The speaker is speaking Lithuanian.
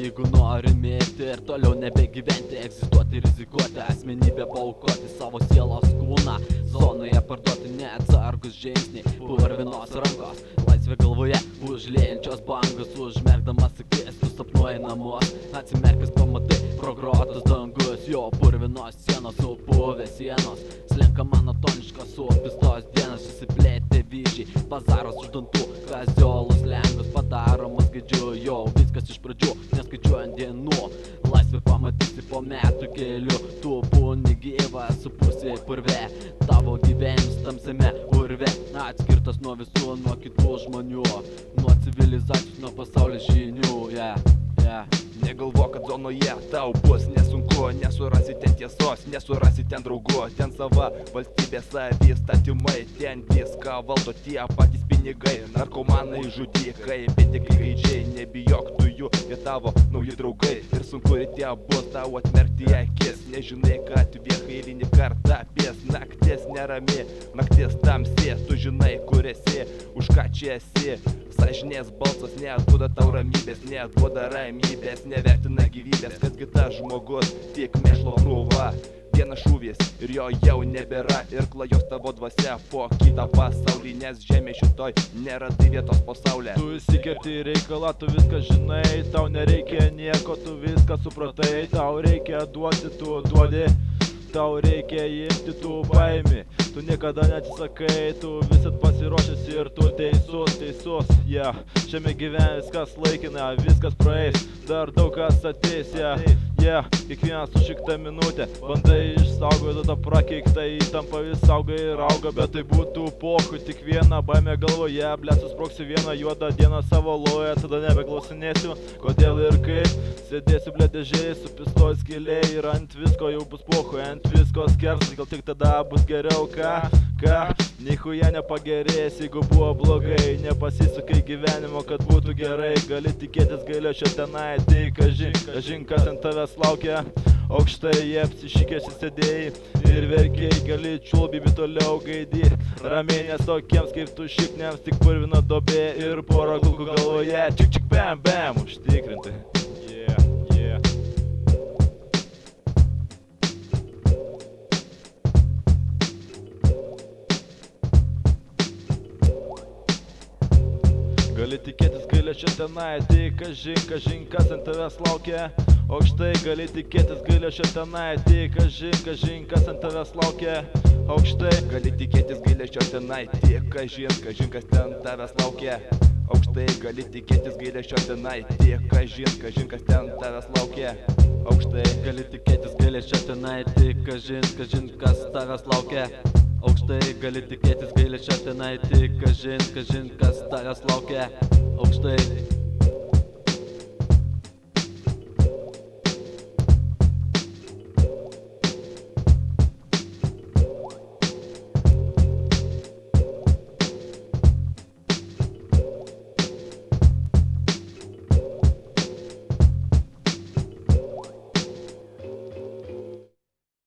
Jeigu nori mirti ir toliau nebegyventi, egzistuoti, rizikuoti, asmenybę paaukoti, savo sielos kūną zonoje parduoti, neatsargus žingsniai, purvinos rankos, laisvė galvoje, užliejančios bangos, užmerkdamas akis, tu sapnuoji namus, atsimerkęs pamatai progrotus dangus, jo purvinos sienos, supuvę sienos, slenka monotoniškos supistos dienos, susiplėtė vyžiai, bazaros už dantų, kaziolus lengus, padaromas gaidžiu, jo viskas iš pradžių, neskaičiuojant dienų, laisvė pamatysi po metų keliu, tu būni gyvas, supusė purve, tavo gyvenimas tamsiame urve, atskirtas nuo visų, nuo kitų žmonių, nuo civilizacijos, nuo pasaulio žinių, Negalvok, kad zonoje tau bus nesunku, nesurasi ten tiesos, nesurasi ten draugų, ten sava valstybė, savi statymai, ten viską valdo tie patys pinigai, narkomanai, žudikai, bėtikai gaidžiai, nebijok tu jų, jie tavo nauji draugai, ir sunku ryte bus tau atmerkti akis, nežinai, kad viešai eilinį kartą pies, naktis nerami, naktis tamsi, tu žinai, kur esi, už ką čia esi, sąžinės balsas neduoda tau ramybės, neduoda ramybės, nevertina gyvybės, kad kitas žmogus tik mėšlo krūva, vienas šūvis ir jo jau nebėra, ir klajos tavo dvasia po kitą pasaulį, nes žemė šitoj nėra tai vietos pasaulyje. Tu įsikerti į reikalą, tu viską žinai, tau nereikia nieko, tu viską supratai, tau reikia duoti, tu duodi, tau reikia imti, tu paimi, tu niekada neatsisakai, tu visat pasiruošęs ir tu teisus, šiame gyvenime viskas laikina, viskas praeis, dar daug kas ateis, kiekvieną sušiktą minutę bandai išsaugoti tą prakeiktą įtampą, vis auga ir auga, bet tai būtų pohui, tik viena baimė galvoje, blėt susproksiu vieną juodą dieną savo loje, tada nebeklausinėsiu, kodėl ir kaip, sėdėsiu blėt dėžėje su pistoj skėliai ir ant visko jau bus pohui, ant visko skersas, gal tik tada bus geriau, nichuja nepagerės, jeigu buvo blogai, nepasisukai gyvenimo, kad būtų gerai, gali tikėtis gailesčio tenai, tai kažin kas ant tavęs laukia, aukštai jie apsišykėsi sėdėjai ir verkiai, gali čiulbybį toliau gaidį, ramiai, nes tokiems kaip tu šikniams tik purvina dobė ir pora gulkų galvoje, čik bam bam, užtikrintai. Gali tikėtis gailesčio tenai, tai kažin kas ant tavęs laukia, aukštai gali tikėtis gailesčio tenai, tai kažin kas ant tavęs laukia, aukštai gali tikėtis gailesčio tenai, tai kažin kas ten tavęs laukia, aukštai gali tikėtis gailesčio tenai, tai kažin kas ten tavęs laukia, aukštai gali tikėtis gailesčio tenai, tai kažin kas tavęs laukia, aukštai gali tikėtis gailesčio tenai, tai kažin kas tavęs laukia, aukštai.